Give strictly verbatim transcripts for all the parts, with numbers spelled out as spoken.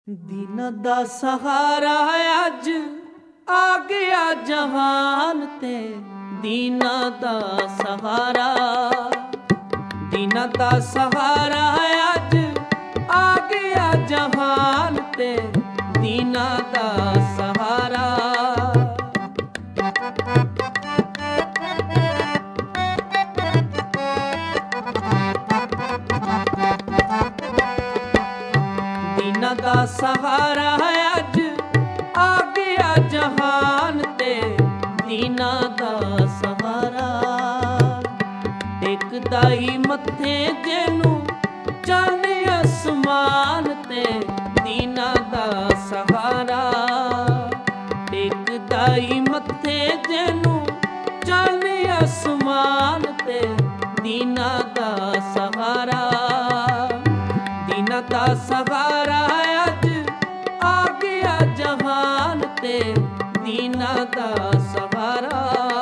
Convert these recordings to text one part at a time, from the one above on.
दीना दा सहारा अज आ गया जहान ते, दीना दा सहारा दीना दा सहारा अज आ गया जहान ते, दीना दा सहारा। दीना दा सहारा अज आ गया जहान ते, दीना दा सहारा। टेकदा ही मत्थे जेनू चन आसमान ते, दीना दा सहारा। टेकदा ही मत्थे जेनू चन आसमान ते, दीना दा सहारा। दीना दा सहारा अज आ गया जहान ते, दीना दा सहारा।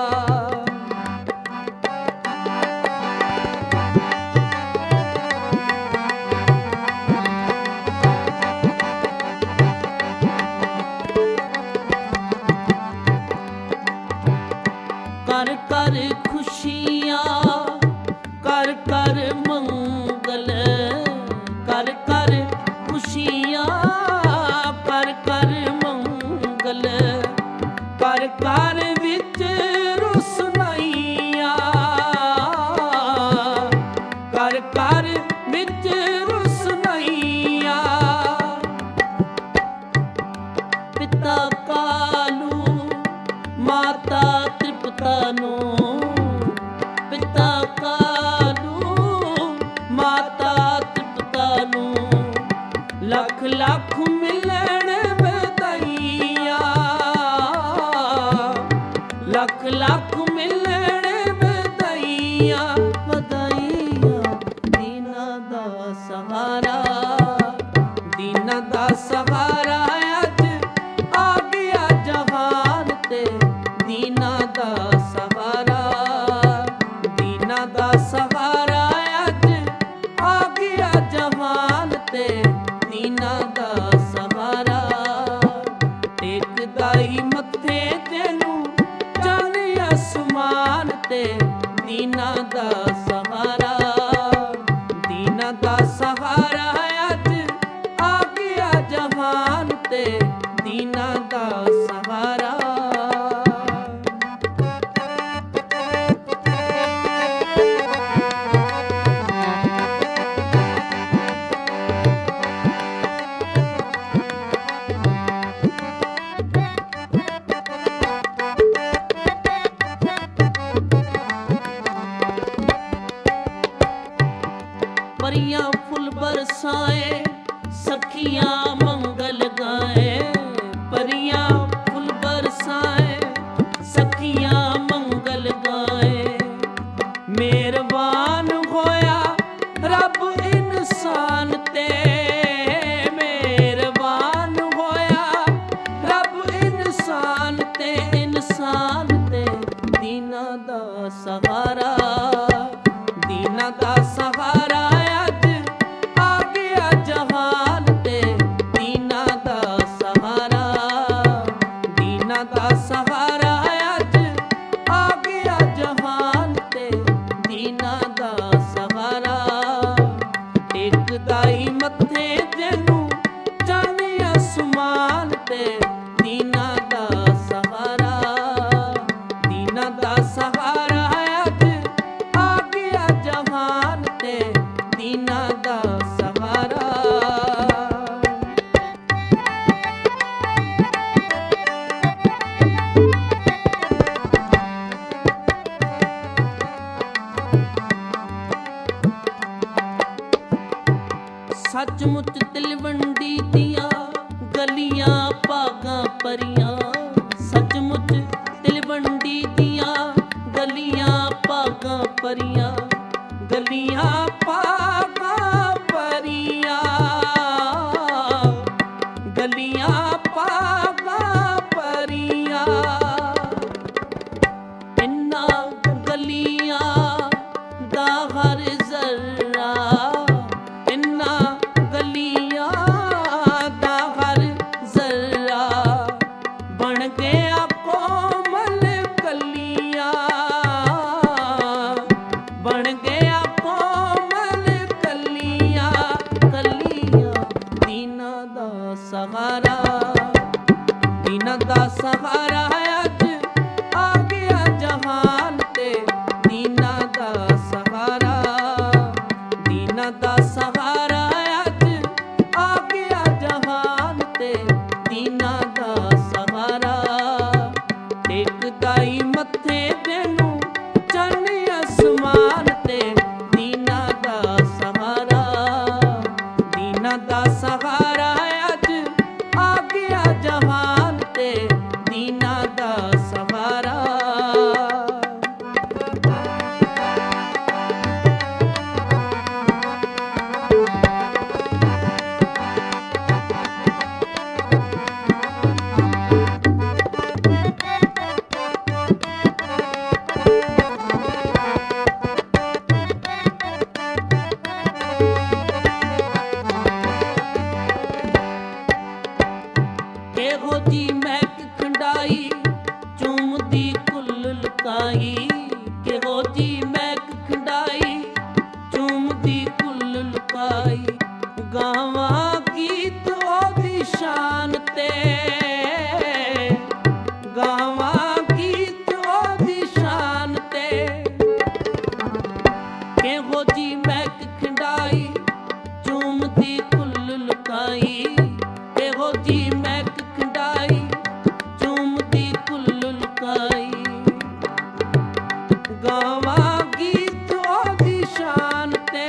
कर कर खुशियाँ कर कर मंगल, कर कर खुशियाँ कर कर मंगल, कर कर विच रुसनाइयाँ, कर कर विच रुसनाइयाँ। पिता कालू माता तृप्ता नो, पिता कालू माता तृप्ता नो, लख लख मिलन बधाइयाँ, लख लख मिलन बधाइयाँ बधाइयाँ। दीना दा सहारा दीना दा सहारा अज आ गया जहान ते, दीना दा सहारा। दीना दा सहारा अज आ गया जहान ते, दीना दा सहारा। टेकदा ही मत्थे तेनू चन आसमान ते, दीना दा सहारा। दीना दा सहारा अज आ गया जहान ते, दीना दा सहारा। परियां फुल बरसाए सखियां मंगल गाए, परियां फुल बरसाए सखियां मंगल गाए। मेहरबान होया रब इंसान ते, मेहरबान होया रब इंसान ते, इंसान ते। दीना दा सहारा दीना दा सहारा अज आ गया जहान ते, दीना दा सहारा। दीना दा सहारा अज आ गया जहान ते, दीना दा सहारा। टेकदा ही मत्थे जेनू चन आसमान ते, दीना दा सहारा। दीना दा सहारा अज आ गया जहान ते, दीना दा सहारा। सचमुच तिलवंडी दियां गलियां भागां परियां, सचमुच तिलवंडी दियां गलियां भागां परियां, गलियां भागां परियां, गलियां भागां परियां। इन्ना गलियां दा हर जर्रा, इन्ना गलियां ਸਹਾਰਾ, ਦੀਨਾਂ ਦਾ ਸਹਾਰਾ ਅੱਜ ਆ ਗਿਆ ਜਹਾਨ ਤੇ, ਦੀਨਾਂ ਦਾ ਸਹਾਰਾ, ਦੀਨਾਂ ਦਾ ਸਹਾਰਾ ਅੱਜ ਆ ਗਿਆ ਜਹਾਨ ਤੇ, ਦੀਨਾਂ ਦਾ ਸਹਾਰਾ। ਟੇਕਦਾ ਈ ਮੱਥੇ ਜਿਹਨੂੰ ਚੰਨ ਅਸਮਾਨ ਤੇ, ਦੀਨਾਂ ਦਾ ਸਹਾਰਾ, ਦੀਨਾਂ ਦਾ ਸਹਾਰਾ ਅੱਜ ਆ ਗਿਆ ਜਹਾਨ ਤੇ, ਦੀਨਾਂ ਦਾ ਸਹਾਰਾ। ਇਹੋ ਜੀ ਮਹਿਕ ਖੰਡਾਈ ਚੂਮਦੀ ਕੁੱਲ ਲੁਕਾਈ, ਕਿਹੋ ਜੀ ਮਹਿਕ ਖੰਡਾਈ ਚੂਮਦੀ ਕੁੱਲ ਲੁਕਾਈ। ਗਾਵਾਂ ਗੀਤ ਉਹਦੀ ਸ਼ਾਨ ਤੇ, ਗਾਵਾਂ ਗੀਤ ਉਹਦੀ ਸ਼ਾਨ ਤੇ, ਕਿਹੋ ਜੀ ਮਹਿਕ ਖੰਡਾਈ ਚੂਮਦੀ ਕੁੱਲ ਲੁਕਾਈ, ਕਿਹੋ ਜੀ ਮਹਿਕ ਖੰਡਾਈ ਚੂਮਦੀ ਕੁੱਲ ਲੁਕਾਈ। ਗਾਵਾਂ ਗੀਤ ਉਹਦੀ ਸ਼ਾਨ ਤੇ,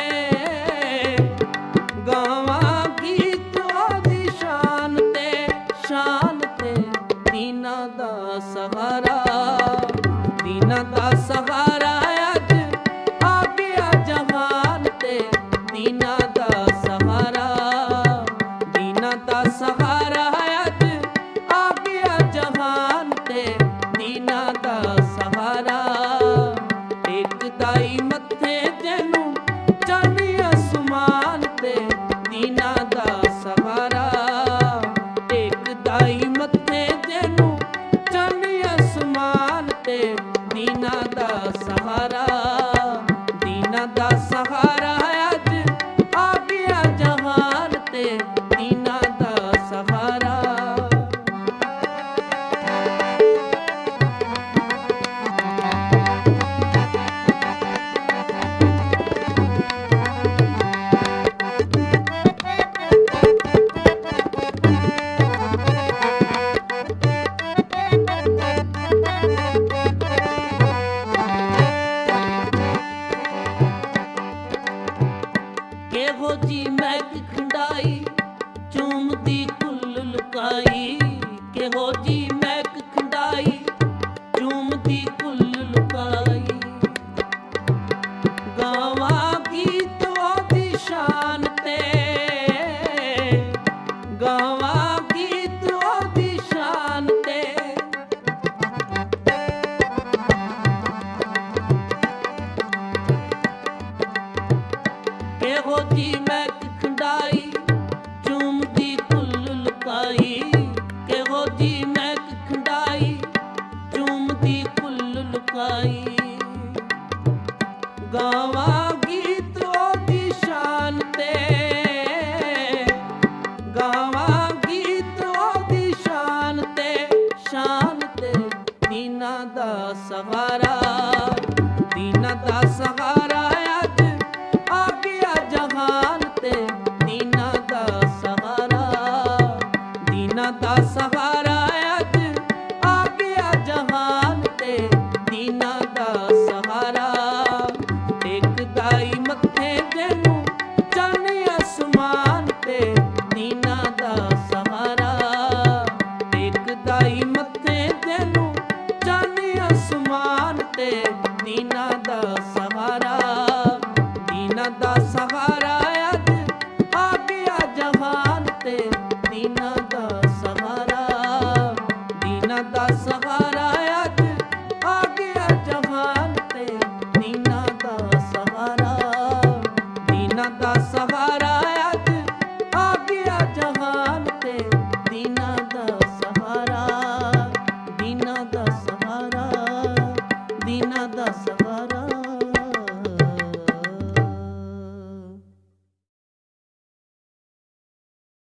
ਗਾਵਾਂ ਗੀਤ ਉਹਦੀ ਸ਼ਾਨ ਤੇ, ਸ਼ਾਨ ਤੇ, ਦੀਨਾਂ ਦਾ ਸਹਾਰਾ, ਦੀਨਾਂ ਦਾ ਸਹਾਰਾ ਅੱਜ ਆ ਗਿਆ ਜਹਾਨ ਤੇ, ਦੀਨਾਂ ਦਾ ਸਹਾਰਾ, ਦੀਨਾਂ ਦਾ ਸਹਾਰਾ ਅੱਜ ਆ ਗਿਆ ਜਹਾਨ ਤੇ, ਦੀਨਾਂ ਦਾ ਸਹਾਰਾ। ਟੇਕਦਾ ਈ ਮੱਥੇ ਜਿਹਨੂੰ ਚੰਨ ਅਸਮਾਨ ਤੇ, ਦੀਨਾਂ ਦਾ ਸਹਾਰਾ, ਟੇਕਦਾ ਈ ਮੱਥੇ ਜਿਹਨੂੰ ਚੰਨ ਅਸਮਾਨ ਤੇ, ਦੀਨਾਂ ਦਾ ਸਹਾਰਾ, ਦੀਨਾਂ ਦਾ ਸਹਾਰਾ ਅੱਜ ਆ ਗਿਆ ਜਹਾਨ ਤੇ, ਦੀਨਾਂ ਦਾ ਸਹਾਰਾ। ਕਿਹੋ ਜੀ ਮਹਿਕ ਖੰਡਾਈ ਚੂਮਦੀ ਕੁੱਲ ਲੁਕਾਈ, ਕਿਹੋ ਜੀ ਮਹਿਕ ਖੰਡਾਈ ਚੂਮਦੀ ਕੁੱਲ ਲੁਕਾਈ। ਗਾਵਾਂ ਗੀਤ ਉਹਦੀ ਸ਼ਾਨ ਤੇ, ਗਾਵਾਂ ਗੀਤ ਉਹਦੀ ਸ਼ਾਨ ਤੇ, ਕਿਹੋ ਜੀ ਮਹਿਕ ਖੰਡਾਈ ਚੂਮਦੀ ਕੁੱਲ ਲੁਕਾਈ, ਕਿਹੋ ਜੀ ਮਹਿਕ ਖੰਡਾਈ ਚੂਮਦੀ ਕੁੱਲ ਲੁਕਾਈ। ਗਾਵਾਂ ਗੀਤ ਉਹਦੀ ਸ਼ਾਨ ਤੇ, ਗਾਵਾਂ ਗੀਤ ਉਹਦੀ ਸ਼ਾਨ ਤੇ, ਸ਼ਾਨ ਤੇ, ਦੀਨਾਂ ਦਾ ਸਹਾਰਾ, ਦੀਨਾਂ ਦਾ ਸਹਾਰਾ ਅੱਜ ਆ ਗਿਆ ਜਹਾਨ ਤੇ, ਦੀਨਾਂ ਦਾ ਸਹਾਰਾ, ਦੀਨਾਂ ਦਾ ਸਹਾਰਾ ਅੱਜ ਆ ਗਿਆ ਜਹਾਨ ਤੇ, ਦੀਨਾਂ ਦਾ ਸਹਾਰਾ। ਟੇਕਦਾ ਈ ਮੱਥੇ ਜਿਹਨੂੰ ਚੰਨ ਅਸਮਾਨ ਤੇ, ਦੀਨਾਂ ਦਾ ਸਹਾਰਾ, ਟੇਕਦਾ ਈ ਮੱਥੇ ਜਿਹਨੂੰ ਚੰਨ ਅਸਮਾਨ ਤੇ, ਦੀਨਾਂ ਦਾ ਸਹਾਰਾ, ਦੀਨਾਂ ਦਾ ਸਹਾਰਾ ਅੱਜ ਆ ਗਿਆ ਜਹਾਨ ਤੇ, ਦੀਨਾਂ ਦਾ ਸਹਾਰਾ, ਦੀਨਾਂ ਦਾ ਸਹਾਰਾ ਅੱਜ ਆ ਗਿਆ ਜਹਾਨ ਤੇ, ਦੀਨਾਂ ਦਾ ਸਹਾਰਾ, ਦੀਨਾਂ ਦਾ ਸਹਾਰਾ ਅੱਜ ਆ ਗਿਆ ਜਹਾਨ ਤੇ, ਦੀਨਾਂ ਦਾ ਸਹਾਰਾ, ਦੀਨਾਂ ਦਾ ਸਹਾਰਾ, ਦੀਨਾਂ ਦਾ ਸਹਾਰਾ।